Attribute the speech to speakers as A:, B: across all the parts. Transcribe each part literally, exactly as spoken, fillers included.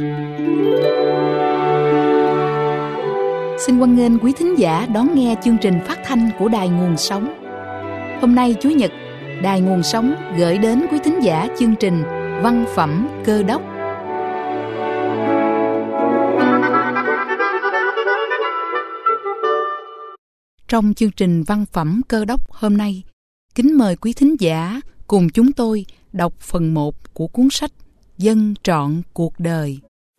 A: Xin hoan nghênh quý thính giả đón nghe chương trình phát thanh của Đài Nguồn Sống. Hôm nay Chủ nhật, Đài Nguồn Sống gửi đến quý thính giả chương trình Văn phẩm Cơ đốc. Trong chương trình Văn phẩm Cơ đốc hôm nay, kính mời quý thính giả cùng chúng tôi đọc phần một của cuốn sách Dân trọn cuộc đời.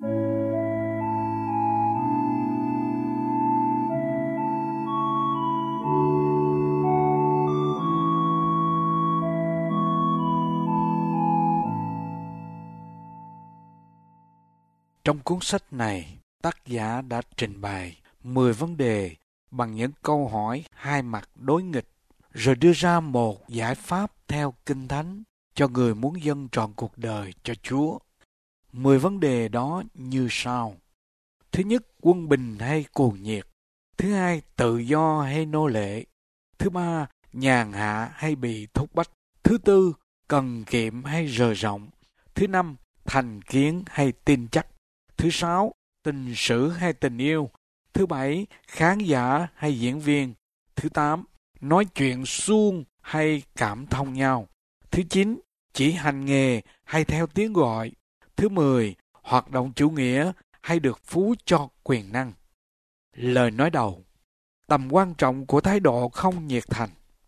B: Trong cuốn sách này, tác giả đã trình bày mười vấn đề bằng những câu hỏi hai mặt đối nghịch, rồi đưa ra một giải pháp theo Kinh Thánh cho người muốn dâng trọn cuộc đời cho Chúa. Mười vấn đề đó như sau. Thứ nhất, quân bình hay cuồng nhiệt. Thứ hai, tự do hay nô lệ. Thứ ba, nhàn hạ hay bị thúc bách. Thứ tư, cần kiệm hay rời rộng. Thứ năm, thành kiến hay tin chắc. Thứ sáu, tình sử hay tình yêu. Thứ bảy, khán giả hay diễn viên. Thứ tám, nói chuyện suông hay cảm thông nhau. Thứ chín, chỉ hành nghề hay theo tiếng gọi. Thứ mười, hoạt động chủ nghĩa hay được phú cho quyền năng. Lời nói đầu, tầm quan trọng của thái độ không nhiệt thành.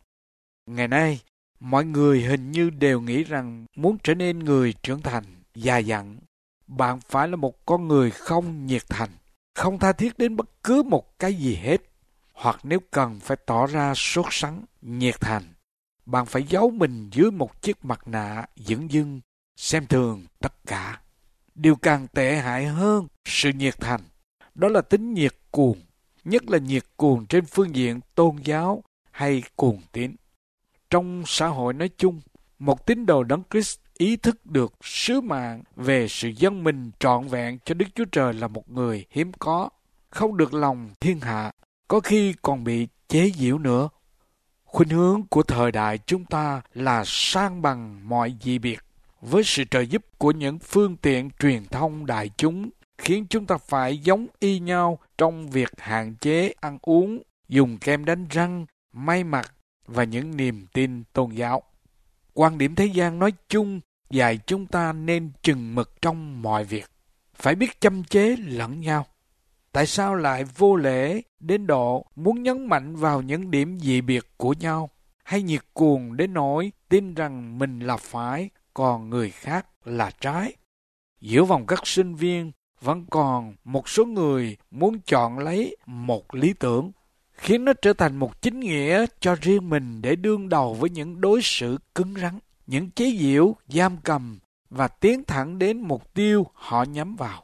B: Ngày nay, mọi người hình như đều nghĩ rằng muốn trở nên người trưởng thành, già dặn, bạn phải là một con người không nhiệt thành, không tha thiết đến bất cứ một cái gì hết. Hoặc nếu cần phải tỏ ra sốt sắng, nhiệt thành, bạn phải giấu mình dưới một chiếc mặt nạ dửng dưng, xem thường tất cả. Điều càng tệ hại hơn sự nhiệt thành, đó là tính nhiệt cuồng, nhất là nhiệt cuồng trên phương diện tôn giáo hay cuồng tín. Trong xã hội nói chung, một tín đồ Đấng Christ ý thức được sứ mạng về sự dâng mình trọn vẹn cho Đức Chúa Trời là một người hiếm có, không được lòng thiên hạ, có khi còn bị chế giễu nữa. Khuynh hướng của thời đại chúng ta là san bằng mọi dị biệt. Với sự trợ giúp của những phương tiện truyền thông đại chúng, khiến chúng ta phải giống y nhau trong việc hạn chế ăn uống, dùng kem đánh răng, may mặc và những niềm tin tôn giáo. Quan điểm thế gian nói chung dạy chúng ta nên chừng mực trong mọi việc, phải biết châm chế lẫn nhau. Tại sao lại vô lễ đến độ muốn nhấn mạnh vào những điểm dị biệt của nhau, hay nhiệt cuồng đến nỗi tin rằng mình là phải, còn người khác là trái? Giữa vòng các sinh viên vẫn còn một số người muốn chọn lấy một lý tưởng, khiến nó trở thành một chính nghĩa cho riêng mình để đương đầu với những đối xử cứng rắn, những chế giễu, giam cầm và tiến thẳng đến mục tiêu họ nhắm vào.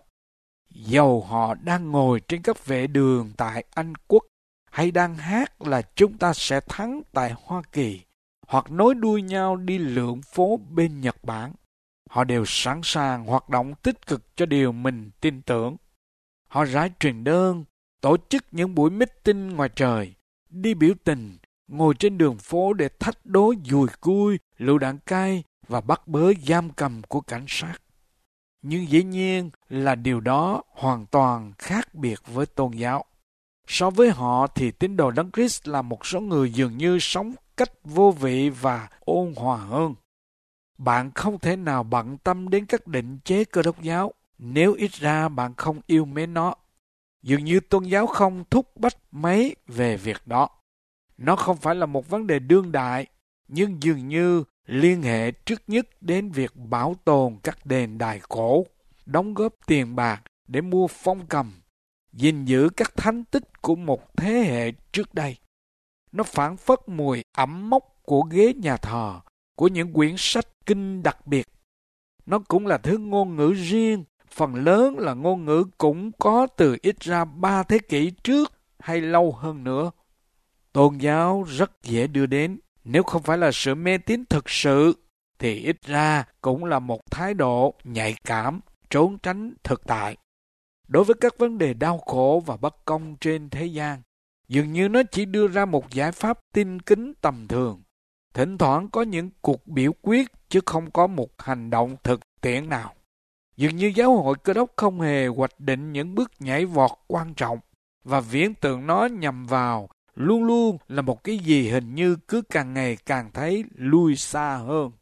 B: Dầu họ đang ngồi trên các vệ đường tại Anh Quốc, hay đang hát là chúng ta sẽ thắng tại Hoa Kỳ, hoặc nối đuôi nhau đi lượn phố bên Nhật Bản, họ đều sẵn sàng hoạt động tích cực cho điều mình tin tưởng. Họ rải truyền đơn, tổ chức những buổi meeting ngoài trời, đi biểu tình, ngồi trên đường phố để thách đố dùi cui, lựu đạn cay và bắt bớ giam cầm của cảnh sát. Nhưng dĩ nhiên là điều đó hoàn toàn khác biệt với tôn giáo. So với họ thì tín đồ Đấng Christ là một số người dường như sống cách vô vị và ôn hòa hơn. Bạn không thể nào bận tâm đến các định chế Cơ đốc giáo nếu ít ra bạn không yêu mến nó. Dường như tôn giáo không thúc bách mấy về việc đó. Nó không phải là một vấn đề đương đại, nhưng dường như liên hệ trước nhất đến việc bảo tồn các đền đài cổ, đóng góp tiền bạc để mua phong cầm, gìn giữ các thánh tích của một thế hệ trước đây. Nó phảng phất mùi ẩm mốc của ghế nhà thờ, của những quyển sách kinh đặc biệt. Nó cũng là thứ ngôn ngữ riêng, phần lớn là ngôn ngữ cũng có từ ít ra ba thế kỷ trước hay lâu hơn nữa. Tôn giáo rất dễ đưa đến, nếu không phải là sự mê tín thực sự, thì ít ra cũng là một thái độ nhạy cảm, trốn tránh thực tại. Đối với các vấn đề đau khổ và bất công trên thế gian, dường như nó chỉ đưa ra một giải pháp tin kính tầm thường. Thỉnh thoảng có những cuộc biểu quyết chứ không có một hành động thực tiễn nào. Dường như giáo hội Cơ đốc không hề hoạch định những bước nhảy vọt quan trọng và viễn tượng nó nhằm vào luôn luôn là một cái gì hình như cứ càng ngày càng thấy lui xa hơn.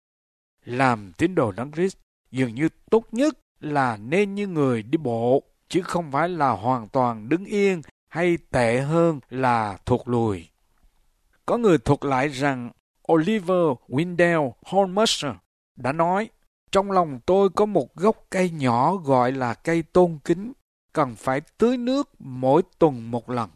B: Làm tín đồ Đấng Christ dường như tốt nhất là nên như người đi bộ, chứ không phải là hoàn toàn đứng yên hay tệ hơn là thụt lùi. Có người thuật lại rằng Oliver Wendell Holmes đã nói, trong lòng tôi có một gốc cây nhỏ gọi là cây tôn kính, cần phải tưới nước mỗi tuần một lần.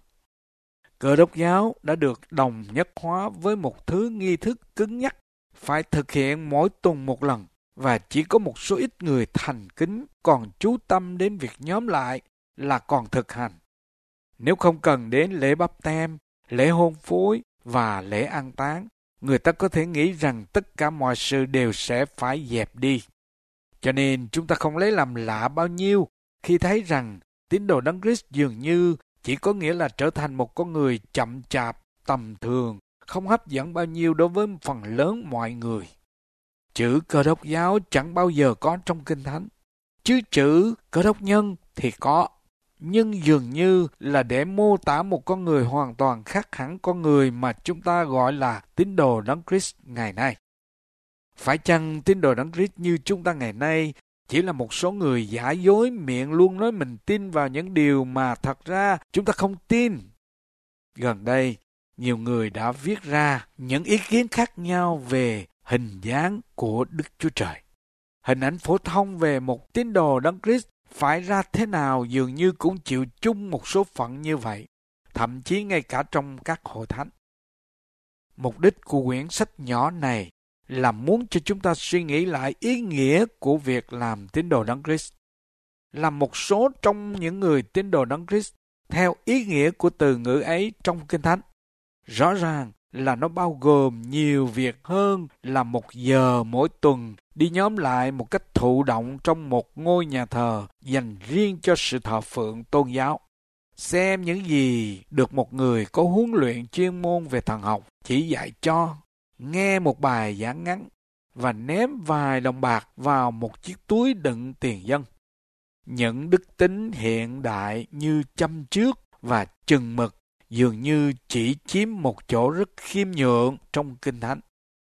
B: Cơ đốc giáo đã được đồng nhất hóa với một thứ nghi thức cứng nhắc, phải thực hiện mỗi tuần một lần, và chỉ có một số ít người thành kính còn chú tâm đến việc nhóm lại là còn thực hành. Nếu không cần đến lễ báp têm, lễ hôn phối và lễ an táng, người ta có thể nghĩ rằng tất cả mọi sự đều sẽ phải dẹp đi. Cho nên chúng ta không lấy làm lạ bao nhiêu khi thấy rằng tín đồ Đấng Christ dường như chỉ có nghĩa là trở thành một con người chậm chạp, tầm thường, không hấp dẫn bao nhiêu đối với phần lớn mọi người. Chữ Cơ đốc giáo chẳng bao giờ có trong Kinh Thánh. Chứ chữ Cơ đốc nhân thì có, nhưng dường như là để mô tả một con người hoàn toàn khác hẳn con người mà chúng ta gọi là tín đồ Đấng Christ ngày nay. Phải chăng tín đồ Đấng Christ như chúng ta ngày nay chỉ là một số người giả dối miệng luôn nói mình tin vào những điều mà thật ra chúng ta không tin? Gần đây, nhiều người đã viết ra những ý kiến khác nhau về hình dáng của Đức Chúa Trời. Hình ảnh phổ thông về một tín đồ Đấng Christ phải ra thế nào dường như cũng chịu chung một số phận như vậy, thậm chí ngay cả trong các hội thánh. Mục đích của quyển sách nhỏ này là muốn cho chúng ta suy nghĩ lại ý nghĩa của việc làm tín đồ Đấng Christ. Là một số trong những người tín đồ Đấng Christ theo ý nghĩa của từ ngữ ấy trong Kinh Thánh. Rõ ràng là nó bao gồm nhiều việc hơn là một giờ mỗi tuần đi nhóm lại một cách thụ động trong một ngôi nhà thờ dành riêng cho sự thờ phượng tôn giáo. Xem những gì được một người có huấn luyện chuyên môn về thần học chỉ dạy cho, nghe một bài giảng ngắn và ném vài đồng bạc vào một chiếc túi đựng tiền dân. Những đức tính hiện đại như chăm trước và chừng mực dường như chỉ chiếm một chỗ rất khiêm nhượng trong Kinh Thánh.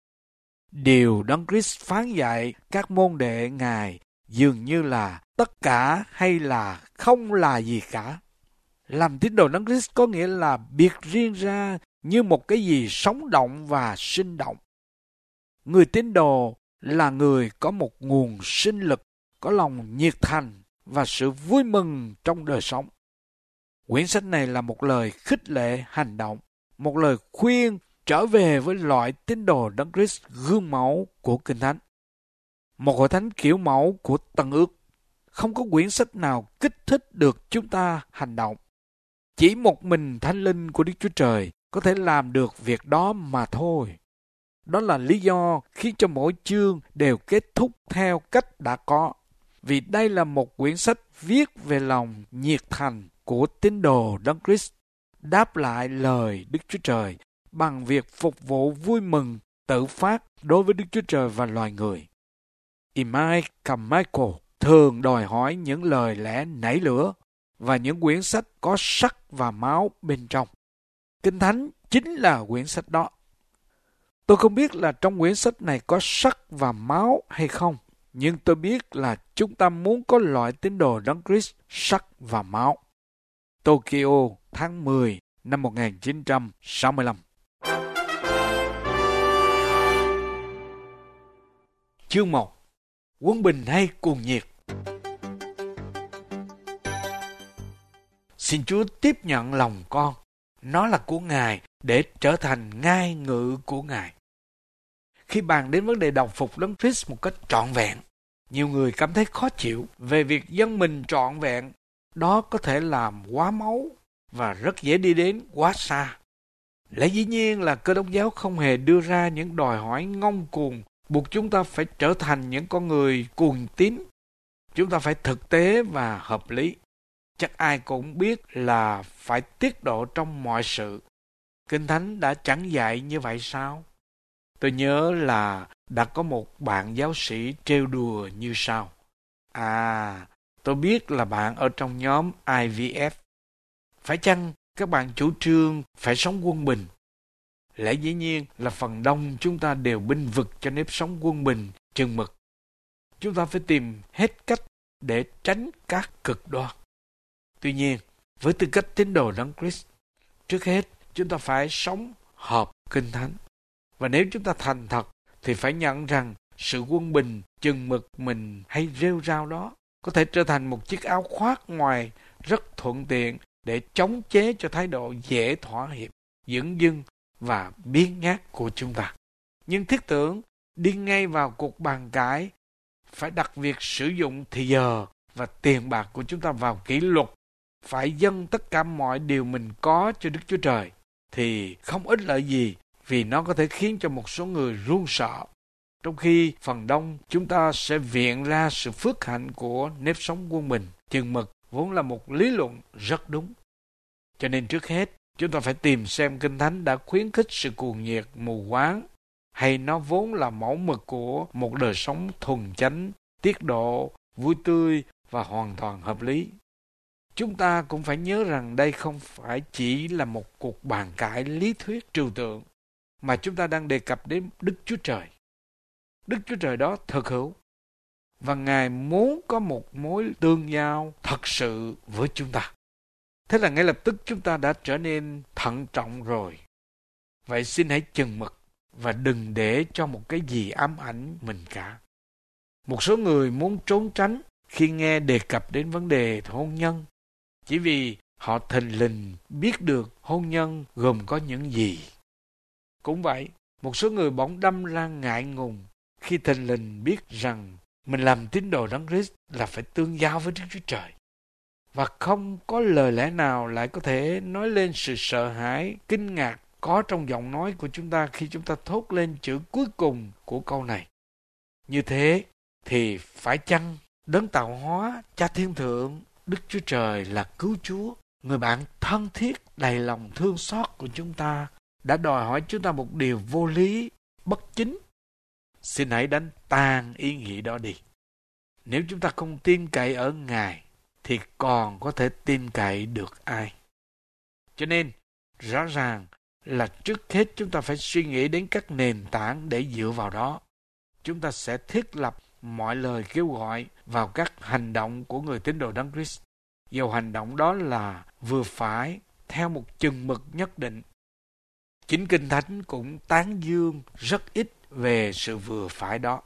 B: Điều Đấng Christ phán dạy các môn đệ Ngài dường như là tất cả hay là không là gì cả. Làm tín đồ Đấng Christ có nghĩa là biệt riêng ra như một cái gì sống động và sinh động. Người tín đồ là người có một nguồn sinh lực, có lòng nhiệt thành và sự vui mừng trong đời sống. Quyển sách này là một lời khích lệ hành động, một lời khuyên trở về với loại tín đồ Đấng Christ gương mẫu của Kinh Thánh. Một hội thánh kiểu mẫu của Tân Ước. Không có quyển sách nào kích thích được chúng ta hành động. Chỉ một mình Thánh Linh của Đức Chúa Trời có thể làm được việc đó mà thôi. Đó là lý do khiến cho mỗi chương đều kết thúc theo cách đã có. Vì đây là một quyển sách viết về lòng nhiệt thành của tín đồ Đấng Christ, đáp lại lời Đức Chúa Trời bằng việc phục vụ vui mừng, tự phát đối với Đức Chúa Trời và loài người. Imai Carmichael thường đòi hỏi những lời lẽ nảy lửa và những quyển sách có sắc và máu bên trong. Kinh Thánh chính là quyển sách đó. Tôi không biết là trong quyển sách này có sắc và máu hay không, nhưng tôi biết là chúng ta muốn có loại tín đồ Đấng Christ sắc và máu. Tokyo, tháng mười năm một nghìn chín trăm sáu mươi lăm. Chương một. Quân bình hay cuồng nhiệt? Xin Chúa tiếp nhận lòng con. Nó là của Ngài để trở thành ngai ngự của Ngài. Khi bàn đến vấn đề đồng phục Đấng Christ một cách trọn vẹn, nhiều người cảm thấy khó chịu về việc dâng mình trọn vẹn. Đó có thể làm quá máu và rất dễ đi đến quá xa. Lẽ dĩ nhiên là Cơ đốc giáo không hề đưa ra những đòi hỏi ngông cuồng buộc chúng ta phải trở thành những con người cuồng tín. Chúng ta phải thực tế và hợp lý. Chắc ai cũng biết là phải tiết độ trong mọi sự. Kinh Thánh đã chẳng dạy như vậy sao? Tôi nhớ là đã có một bạn giáo sĩ trêu đùa như sau. À, tôi biết là bạn ở trong nhóm I V F. Phải chăng các bạn chủ trương phải sống quân bình? Lẽ dĩ nhiên là phần đông chúng ta đều bênh vực cho nếp sống quân bình, chừng mực. Chúng ta phải tìm hết cách để tránh các cực đoan. Tuy nhiên, với tư cách tín đồ Đấng Christ, trước hết chúng ta phải sống hợp Kinh Thánh. Và nếu chúng ta thành thật thì phải nhận rằng sự quân bình, chừng mực mình hay rêu rao đó có thể trở thành một chiếc áo khoác ngoài rất thuận tiện để chống chế cho thái độ dễ thỏa hiệp, dửng dưng và biếng nhác của chúng ta. Nhưng thiết tưởng đi ngay vào cuộc bàn cãi, phải đặt việc sử dụng thì giờ và tiền bạc của chúng ta vào kỷ luật, phải dâng tất cả mọi điều mình có cho Đức Chúa Trời, thì không ích lợi gì, vì nó có thể khiến cho một số người run sợ. Trong khi phần đông chúng ta sẽ viện ra sự phước hạnh của nếp sống quân bình, chừng mực vốn là một lý luận rất đúng. Cho nên trước hết, chúng ta phải tìm xem Kinh Thánh đã khuyến khích sự cuồng nhiệt, mù quáng, hay nó vốn là mẫu mực của một đời sống thuần chánh, tiết độ, vui tươi và hoàn toàn hợp lý. Chúng ta cũng phải nhớ rằng đây không phải chỉ là một cuộc bàn cãi lý thuyết trừu tượng, mà chúng ta đang đề cập đến Đức Chúa Trời. Đức Chúa Trời đó thực hữu, và Ngài muốn có một mối tương giao thật sự với chúng ta. Thế là ngay lập tức chúng ta đã trở nên thận trọng rồi. Vậy xin hãy chừng mực và đừng để cho một cái gì ám ảnh mình cả. Một số người muốn trốn tránh khi nghe đề cập đến vấn đề hôn nhân, chỉ vì họ thình lình biết được hôn nhân gồm có những gì. Cũng vậy, một số người bỗng đâm ra ngại ngùng khi thình lình biết rằng mình làm tín đồ Đấng Christ là phải tương giao với Đức Chúa Trời. Và không có lời lẽ nào lại có thể nói lên sự sợ hãi, kinh ngạc có trong giọng nói của chúng ta khi chúng ta thốt lên chữ cuối cùng của câu này. Như thế thì phải chăng Đấng tạo hóa, Cha Thiên Thượng, Đức Chúa Trời là cứu Chúa, người bạn thân thiết, đầy lòng thương xót của chúng ta, đã đòi hỏi chúng ta một điều vô lý, bất chính? Xin hãy đánh tan ý nghĩ đó đi. Nếu chúng ta không tin cậy ở Ngài, thì còn có thể tin cậy được ai? Cho nên, rõ ràng là trước hết chúng ta phải suy nghĩ đến các nền tảng để dựa vào đó. Chúng ta sẽ thiết lập mọi lời kêu gọi vào các hành động của người tín đồ Đấng Christ. Dầu hành động đó là vừa phải, theo một chừng mực nhất định. Chính Kinh Thánh cũng tán dương rất ít về sự vừa phải đó.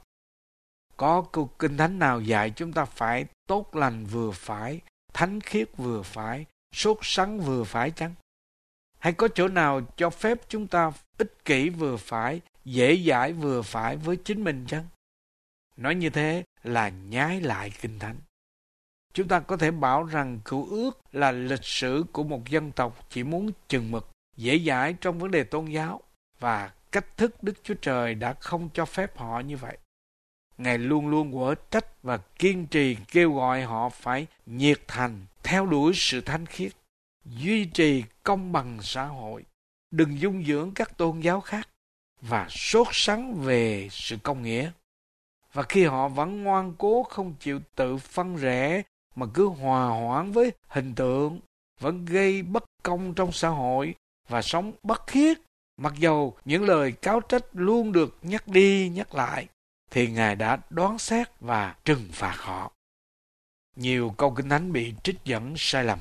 B: Có câu Kinh Thánh nào dạy chúng ta phải tốt lành vừa phải, thánh khiết vừa phải, sốt sắng vừa phải chăng? Hay có chỗ nào cho phép chúng ta ích kỷ vừa phải, dễ dãi vừa phải với chính mình chăng? Nói như thế là nhái lại Kinh Thánh. Chúng ta có thể bảo rằng Cựu Ước là lịch sử của một dân tộc chỉ muốn chừng mực, dễ dãi trong vấn đề tôn giáo, và cách thức Đức Chúa Trời đã không cho phép họ như vậy. Ngài luôn luôn quở trách và kiên trì kêu gọi họ phải nhiệt thành, theo đuổi sự thánh khiết, duy trì công bằng xã hội, đừng dung dưỡng các tôn giáo khác, và sốt sắng về sự công nghĩa. Và khi họ vẫn ngoan cố không chịu tự phân rẽ mà cứ hòa hoãn với hình tượng, vẫn gây bất công trong xã hội và sống bất khiết, mặc dầu những lời cáo trách luôn được nhắc đi nhắc lại, thì Ngài đã đoán xét và trừng phạt họ. Nhiều câu Kinh Thánh bị trích dẫn sai lầm.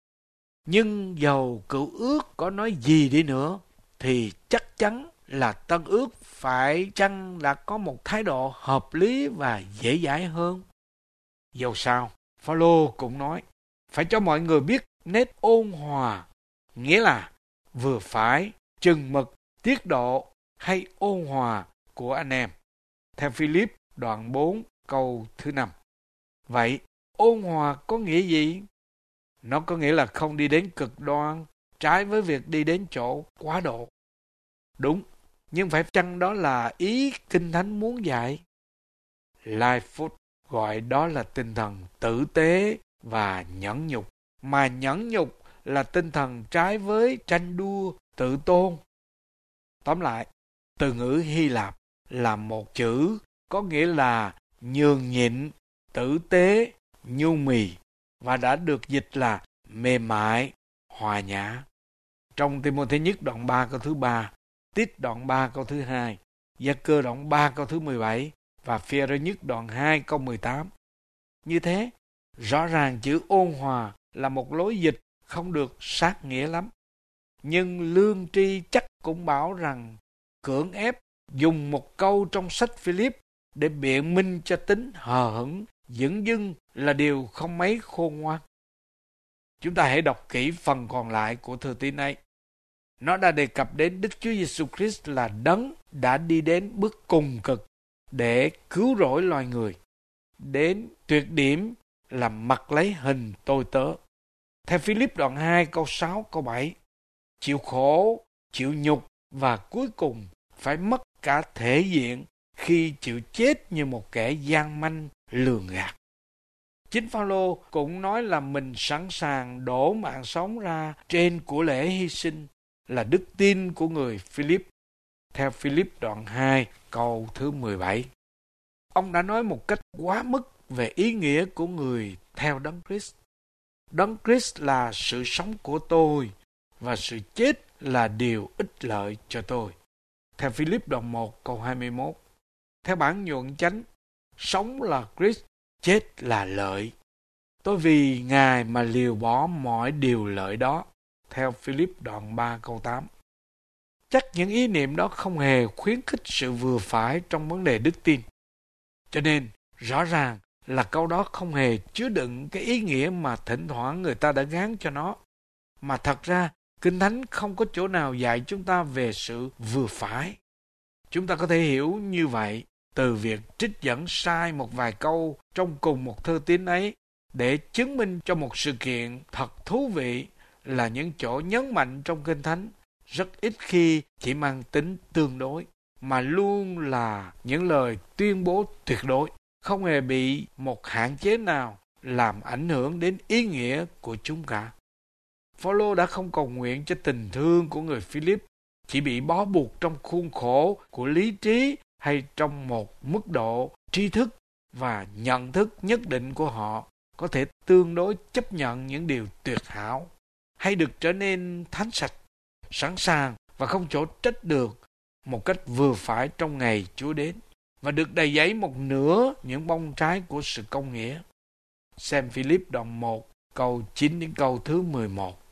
B: Nhưng dầu Cựu Ước có nói gì đi nữa, thì chắc chắn là Tân Ước phải chăng đã có một thái độ hợp lý và dễ dãi hơn. Dầu sao, Phao-lô cũng nói, phải cho mọi người biết nét ôn hòa, nghĩa là vừa phải, chừng mực, tiết độ hay ôn hòa của anh em. Theo Philip đoạn bốn câu thứ năm. Vậy, ôn hòa có nghĩa gì? Nó có nghĩa là không đi đến cực đoan, trái với việc đi đến chỗ quá độ. Đúng, nhưng phải chăng đó là ý Kinh Thánh muốn dạy? Lightfoot gọi đó là tinh thần tử tế và nhẫn nhục, mà nhẫn nhục là tinh thần trái với tranh đua, tự tôn. Tóm lại, từ ngữ Hy Lạp là một chữ có nghĩa là nhường nhịn, tử tế, nhu mì và đã được dịch là mềm mại, hòa nhã. Trong Ti-mô-thê nhất đoạn ba câu thứ ba, Tít đoạn ba câu thứ hai, Gia-cơ đoạn ba câu thứ mười bảy và Phi-e-rơ nhất đoạn hai câu mười tám. Như thế, rõ ràng chữ ôn hòa là một lối dịch không được sát nghĩa lắm. Nhưng lương tri chắc cũng bảo rằng cưỡng ép dùng một câu trong sách Philip để biện minh cho tính hờ hững, dửng dưng là điều không mấy khôn ngoan. Chúng ta hãy đọc kỹ phần còn lại của thư tín ấy. Nó đã đề cập đến Đức Chúa Giêsu Christ là đấng đã đi đến bước cùng cực để cứu rỗi loài người, đến tuyệt điểm là mặc lấy hình tôi tớ. Theo Philip đoạn hai câu sáu câu bảy, chịu khổ, chịu nhục và cuối cùng phải mất cả thể diện khi chịu chết như một kẻ gian manh lường gạt. Chính Phao-lô cũng nói là mình sẵn sàng đổ mạng sống ra trên của lễ hy sinh là đức tin của người Philip. Theo Philip đoạn hai câu thứ mười bảy, ông đã nói một cách quá mức về ý nghĩa của người theo Đấng Christ. Đấng Christ là sự sống của tôi và sự chết là điều ích lợi cho tôi. Theo Philip đoạn một câu hai mươi mốt. Theo bản nhuận chánh, sống là Christ, chết là lợi. Tôi vì Ngài mà liều bỏ mọi điều lợi đó. Theo Philip đoạn ba câu tám. Chắc những ý niệm đó không hề khuyến khích sự vừa phải trong vấn đề đức tin. Cho nên, rõ ràng là câu đó không hề chứa đựng cái ý nghĩa mà thỉnh thoảng người ta đã gán cho nó. Mà thật ra, Kinh Thánh không có chỗ nào dạy chúng ta về sự vừa phải. Chúng ta có thể hiểu như vậy từ việc trích dẫn sai một vài câu trong cùng một thư tín ấy để chứng minh cho một sự kiện thật thú vị là những chỗ nhấn mạnh trong Kinh Thánh rất ít khi chỉ mang tính tương đối, mà luôn là những lời tuyên bố tuyệt đối, không hề bị một hạn chế nào làm ảnh hưởng đến ý nghĩa của chúng cả. Phao-lô đã không cầu nguyện cho tình thương của người Philip chỉ bị bó buộc trong khuôn khổ của lý trí hay trong một mức độ tri thức và nhận thức nhất định của họ có thể tương đối chấp nhận những điều tuyệt hảo hay được trở nên thánh sạch, sẵn sàng và không chỗ trách được một cách vừa phải trong ngày Chúa đến và được đầy dẫy một nửa những bông trái của sự công nghĩa. Xem Philip đoạn một câu chín đến câu thứ mười một.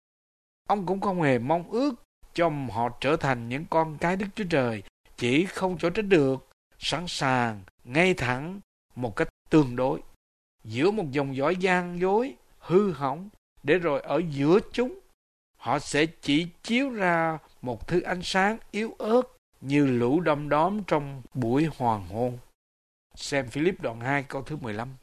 B: Ông cũng không hề mong ước cho họ trở thành những con cái Đức Chúa Trời chỉ không chỗ trách được, sẵn sàng, ngay thẳng, một cách tương đối, giữa một dòng dõi gian dối, hư hỏng, để rồi ở giữa chúng, họ sẽ chỉ chiếu ra một thứ ánh sáng yếu ớt như lũ đom đóm trong buổi hoàng hôn. Xem Philip đoạn hai câu thứ mười lăm.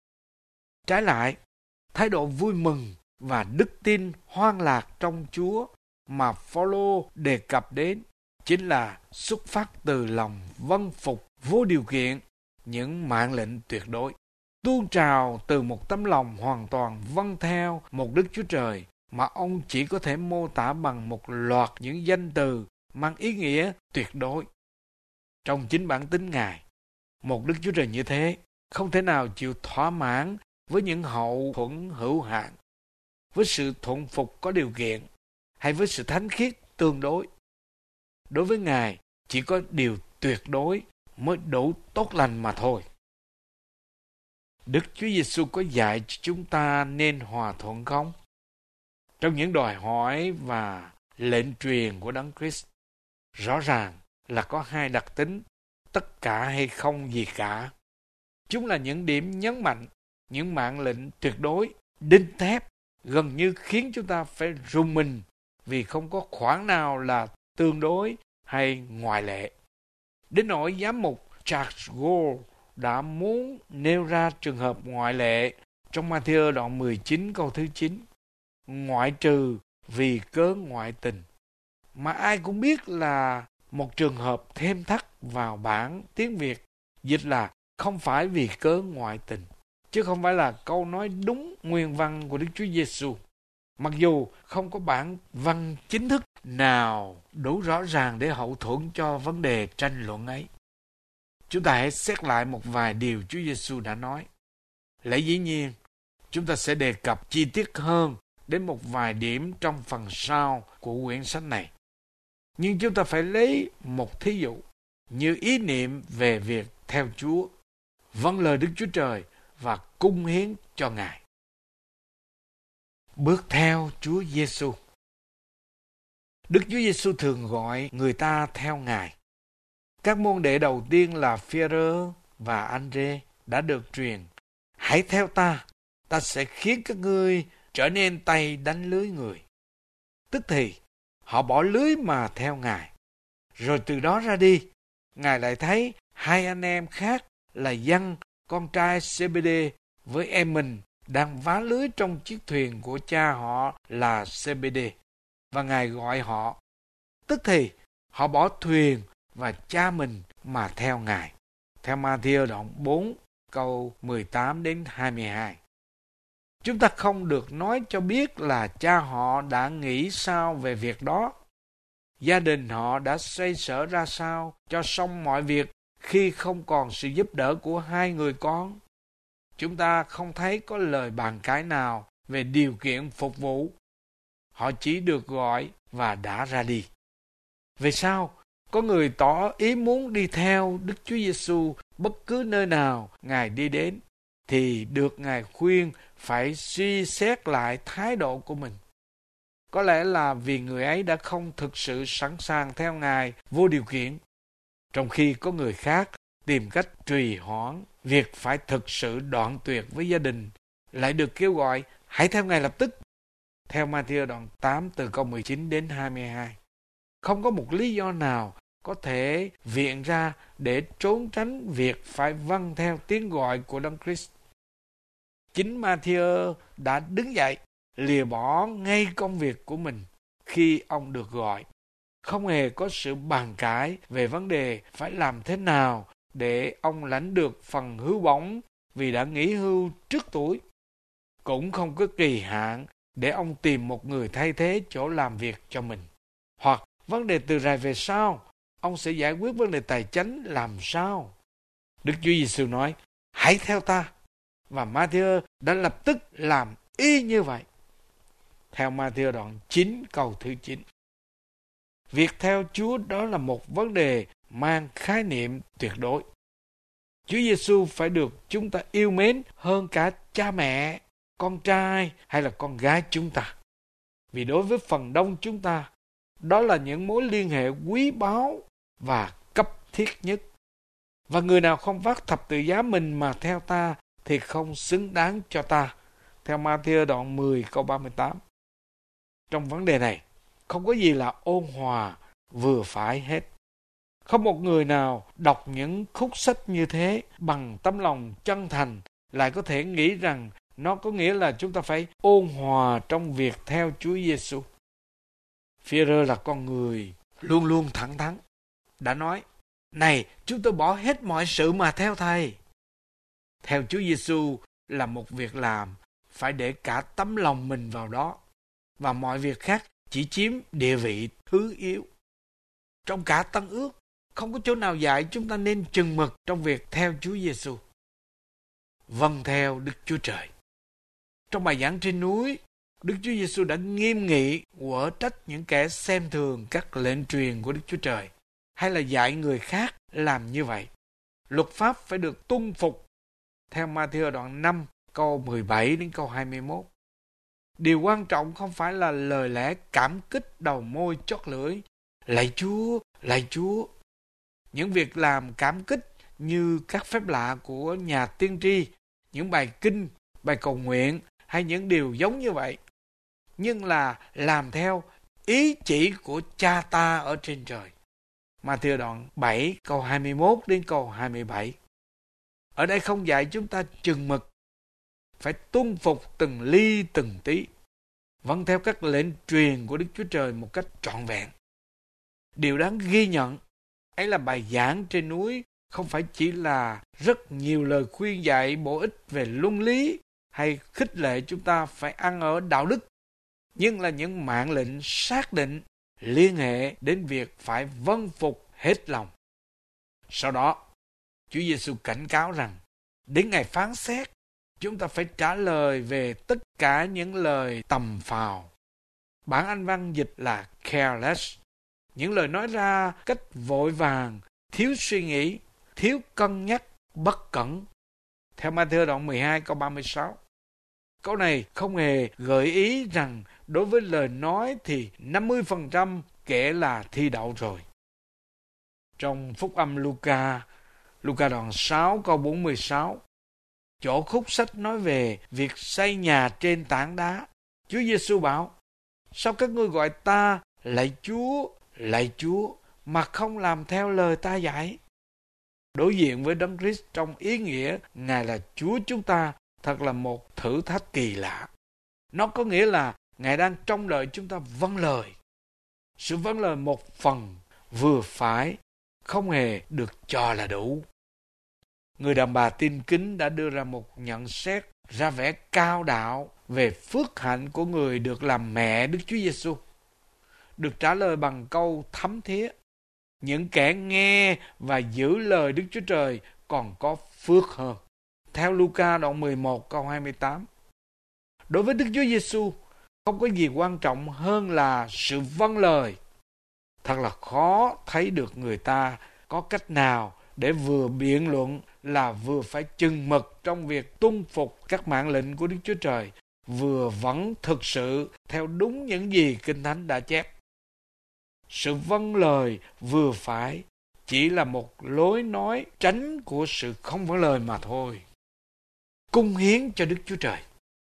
B: Trái lại, thái độ vui mừng và đức tin hoan lạc trong Chúa mà Phao-lô đề cập đến chính là xuất phát từ lòng vâng phục vô điều kiện những mạng lệnh tuyệt đối, tuôn trào từ một tấm lòng hoàn toàn vâng theo một Đức Chúa Trời mà ông chỉ có thể mô tả bằng một loạt những danh từ mang ý nghĩa tuyệt đối. Trong chính bản tính Ngài, một Đức Chúa Trời như thế không thể nào chịu thỏa mãn với những hậu thuẫn hữu hạn, với sự thuận phục có điều kiện, hay với sự thánh khiết tương đối. Đối với Ngài, chỉ có điều tuyệt đối mới đủ tốt lành mà thôi. Đức Chúa Giêsu có dạy cho chúng ta nên hòa thuận không? Trong những đòi hỏi và lệnh truyền của Đấng Christ, rõ ràng là có hai đặc tính, tất cả hay không gì cả. Chúng là những điểm nhấn mạnh, những mạng lệnh tuyệt đối, đinh thép, gần như khiến chúng ta phải rùng mình vì không có khoản nào là tương đối hay ngoại lệ. Đến nỗi giám mục Charles Gore đã muốn nêu ra trường hợp ngoại lệ trong Ma-thi-ơ đoạn mười chín câu thứ chín, ngoại trừ vì cớ ngoại tình, mà ai cũng biết là một trường hợp thêm thắt vào bản tiếng Việt dịch là không phải vì cớ ngoại tình, chứ không phải là câu nói đúng nguyên văn của Đức Chúa Giêsu. Mặc dù không có bản văn chính thức nào đủ rõ ràng để hậu thuẫn cho vấn đề tranh luận ấy. Chúng ta hãy xét lại một vài điều Chúa Giêsu đã nói. Lẽ dĩ nhiên, chúng ta sẽ đề cập chi tiết hơn đến một vài điểm trong phần sau của quyển sách này. Nhưng chúng ta phải lấy một thí dụ như ý niệm về việc theo Chúa, vâng lời Đức Chúa Trời và cung hiến cho Ngài. Bước theo Chúa Giêsu. Đức Chúa Giêsu thường gọi người ta theo Ngài. Các môn đệ đầu tiên là Phi-e-rơ và Ân-rê đã được truyền: hãy theo ta, ta sẽ khiến các ngươi trở nên tay đánh lưới người. Tức thì họ bỏ lưới mà theo Ngài. Rồi từ đó ra đi, Ngài lại thấy hai anh em khác là Giăng, con trai Zê-bê-đê, với em mình đang vá lưới trong chiếc thuyền của cha họ là Zê-bê-đê, và Ngài gọi họ. Tức thì họ bỏ thuyền và cha mình mà theo Ngài. Theo Ma-thi-ơ đoạn bốn câu mười tám đến hai mươi hai. Chúng ta không được nói cho biết là cha họ đã nghĩ sao về việc đó. Gia đình họ đã xoay sở ra sao cho xong mọi việc khi không còn sự giúp đỡ của hai người con. Chúng ta không thấy có lời bàn cãi nào về điều kiện phục vụ. Họ chỉ được gọi và đã ra đi. Về sau, có người tỏ ý muốn đi theo Đức Chúa Giêsu bất cứ nơi nào Ngài đi đến, thì được Ngài khuyên phải suy xét lại thái độ của mình. Có lẽ là vì người ấy đã không thực sự sẵn sàng theo Ngài vô điều kiện, trong khi có người khác tìm cách trì hoãn việc phải thực sự đoạn tuyệt với gia đình, lại được kêu gọi hãy theo Ngài lập tức. Theo Ma-thi-ơ đoạn tám từ câu mười chín đến hai mươi hai. Không có một lý do nào có thể viện ra để trốn tránh việc phải vâng theo tiếng gọi của Đấng Christ. Chính Ma-thi-ơ đã đứng dậy, lìa bỏ ngay công việc của mình khi ông được gọi. Không hề có sự bàn cãi về vấn đề phải làm thế nào để ông lãnh được phần hưu bổng vì đã nghỉ hưu trước tuổi. Cũng không có kỳ hạn để ông tìm một người thay thế chỗ làm việc cho mình. Hoặc vấn đề từ rày về sau, ông sẽ giải quyết vấn đề tài chánh làm sao? Đức Chúa Giêsu nói, hãy theo ta. Và Ma-thi-ơ đã lập tức làm y như vậy. Theo Ma-thi-ơ đoạn chín câu thứ chín. Việc theo Chúa đó là một vấn đề mang khái niệm tuyệt đối. Chúa Giêsu phải được chúng ta yêu mến hơn cả cha mẹ, con trai hay là con gái chúng ta. Vì đối với phần đông chúng ta, đó là những mối liên hệ quý báu và cấp thiết nhất. Và người nào không vác thập tự giá mình mà theo ta thì không xứng đáng cho ta. Theo Ma-thi-ơ đoạn mười câu ba mươi tám. Trong vấn đề này, không có gì là ôn hòa, vừa phải hết. Không một người nào đọc những khúc sách như thế bằng tấm lòng chân thành lại có thể nghĩ rằng nó có nghĩa là chúng ta phải ôn hòa trong việc theo Chúa Giêsu. Phi-e-rơ là con người luôn luôn thẳng thắn, đã nói, này, chúng tôi bỏ hết mọi sự mà theo Thầy. Theo Chúa Giêsu là một việc làm phải để cả tấm lòng mình vào đó, và mọi việc khác chỉ chiếm địa vị thứ yếu. Trong cả Tân Ước, không có chỗ nào dạy chúng ta nên chừng mực trong việc theo Chúa Giêsu. Vâng theo Đức Chúa Trời. Trong bài giảng trên núi, Đức Chúa Giêsu đã nghiêm nghị quở trách những kẻ xem thường các lệnh truyền của Đức Chúa Trời, hay là dạy người khác làm như vậy. Luật pháp phải được tuân phục. Theo Ma-thi-ơ đoạn năm câu mười bảy đến câu hai mươi mốt. Điều quan trọng không phải là lời lẽ cảm kích đầu môi chót lưỡi, lạy Chúa, lạy Chúa. Những việc làm cảm kích như các phép lạ của nhà tiên tri, những bài kinh, bài cầu nguyện hay những điều giống như vậy, nhưng là làm theo ý chỉ của Cha ta ở trên trời. Ma-thi-ơ đoạn bảy câu hai mươi mốt đến câu hai mươi bảy. Ở đây không dạy chúng ta chừng mực, phải tuân phục từng ly từng tí, vâng theo các lệnh truyền của Đức Chúa Trời một cách trọn vẹn. Điều đáng ghi nhận ấy là bài giảng trên núi không phải chỉ là rất nhiều lời khuyên dạy bổ ích về luân lý hay khích lệ chúng ta phải ăn ở đạo đức, nhưng là những mạng lệnh xác định liên hệ đến việc phải vâng phục hết lòng. Sau đó, Chúa Giêsu cảnh cáo rằng đến ngày phán xét, chúng ta phải trả lời về tất cả những lời tầm phào. Bản Anh văn dịch là careless, những lời nói ra cách vội vàng, thiếu suy nghĩ, thiếu cân nhắc, bất cẩn. Theo Ma-thi-ơ đoạn mười hai câu ba mươi sáu. Câu này không hề gợi ý rằng đối với lời nói thì năm mươi phần trăm kể là thi đậu rồi. Trong Phúc âm Luca, Luca đoạn sáu câu bốn mươi sáu, chỗ khúc sách nói về việc xây nhà trên tảng đá, Chúa Giêsu bảo: sao các ngươi gọi ta lạy Chúa, lạy Chúa mà không làm theo lời ta dạy? Đối diện với Đấng Christ trong ý nghĩa Ngài là Chúa chúng ta thật là một thử thách kỳ lạ. Nó có nghĩa là Ngài đang trông đợi chúng ta vâng lời. Sự vâng lời một phần vừa phải, không hề được cho là đủ. Người đàn bà tin kính đã đưa ra một nhận xét ra vẻ cao đạo về phước hạnh của người được làm mẹ Đức Chúa Giêsu, được trả lời bằng câu thấm thía: những kẻ nghe và giữ lời Đức Chúa Trời còn có phước hơn. Theo Luca đoạn mười một câu hai mươi tám. Đối với Đức Chúa Giêsu, không có gì quan trọng hơn là sự vâng lời. Thật là khó thấy được người ta có cách nào để vừa biện luận là vừa phải chừng mực trong việc tuân phục các mạng lệnh của Đức Chúa Trời, vừa vẫn thực sự theo đúng những gì Kinh Thánh đã chép. Sự vâng lời vừa phải chỉ là một lối nói tránh của sự không vâng lời mà thôi. Cung hiến cho Đức Chúa Trời.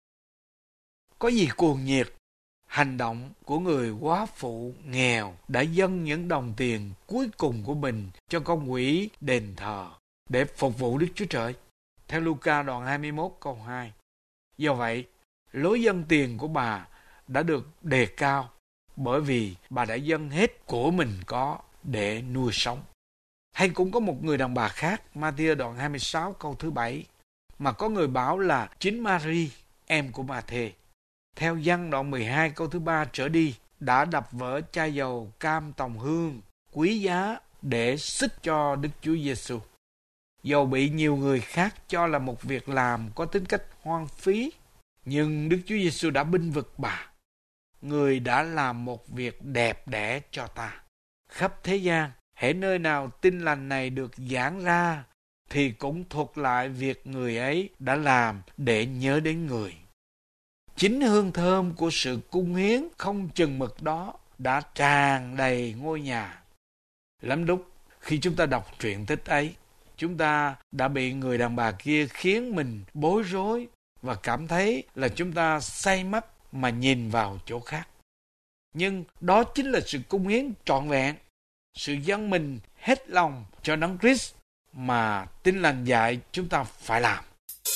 B: Có gì cuồng nhiệt hành động của người góa phụ nghèo đã dâng những đồng tiền cuối cùng của mình cho con quỹ đền thờ để phục vụ Đức Chúa Trời? Theo Luca đoạn hai mươi mốt câu hai. Do vậy, lối dâng tiền của bà đã được đề cao bởi vì bà đã dâng hết của mình có để nuôi sống. Hay cũng có một người đàn bà khác, Ma-thi-ơ đoạn hai mươi sáu câu thứ bảy, mà có người bảo là chính Ma-ri, em của Ma-thê, theo Giăng đoạn mười hai câu thứ ba trở đi, đã đập vỡ chai dầu cam tòng hương quý giá để xích cho Đức Chúa Giêsu. Dầu bị nhiều người khác cho là một việc làm có tính cách hoang phí, nhưng Đức Chúa Giêsu đã bênh vực bà. Người đã làm một việc đẹp đẽ cho ta. Khắp thế gian, hễ nơi nào tin lành này được giảng ra, thì cũng thuật lại việc người ấy đã làm để nhớ đến người. Chính hương thơm của sự cung hiến không chừng mực đó đã tràn đầy ngôi nhà. Lắm lúc khi chúng ta đọc truyện tích ấy, chúng ta đã bị người đàn bà kia khiến mình bối rối và cảm thấy là chúng ta say mắt mà nhìn vào chỗ khác. Nhưng đó chính là sự cung hiến trọn vẹn, sự dâng mình hết lòng cho Đấng Christ mà Tin Lành dạy chúng ta phải làm.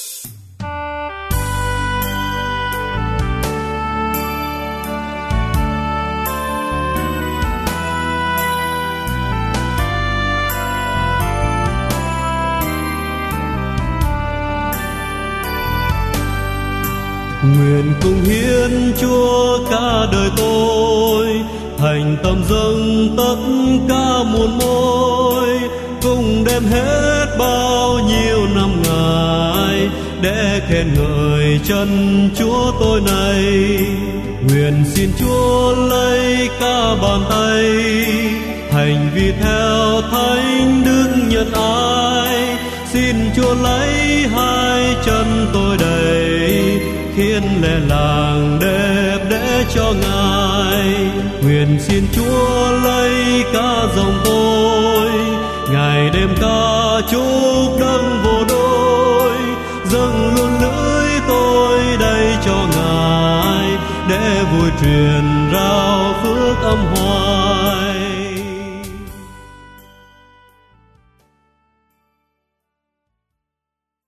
C: Nguyện cung hiến Chúa cả đời tôi, thành tâm dâng tất cả muôn mối, cùng đem hết bao nhiêu năm ngày để khen ngợi chân Chúa tôi này. Nguyện xin Chúa lấy cả bàn tay, hành vi theo Thánh Đức Nhân Ái. Xin Chúa lấy hai chân tôi đầy, khiến lẽ làng đẹp để cho Ngài. Nguyện xin Chúa lấy cả dòng tôi, ngày đêm ca chúc đấng vô đối, dâng luôn lưỡi tôi đây cho Ngài để vui truyền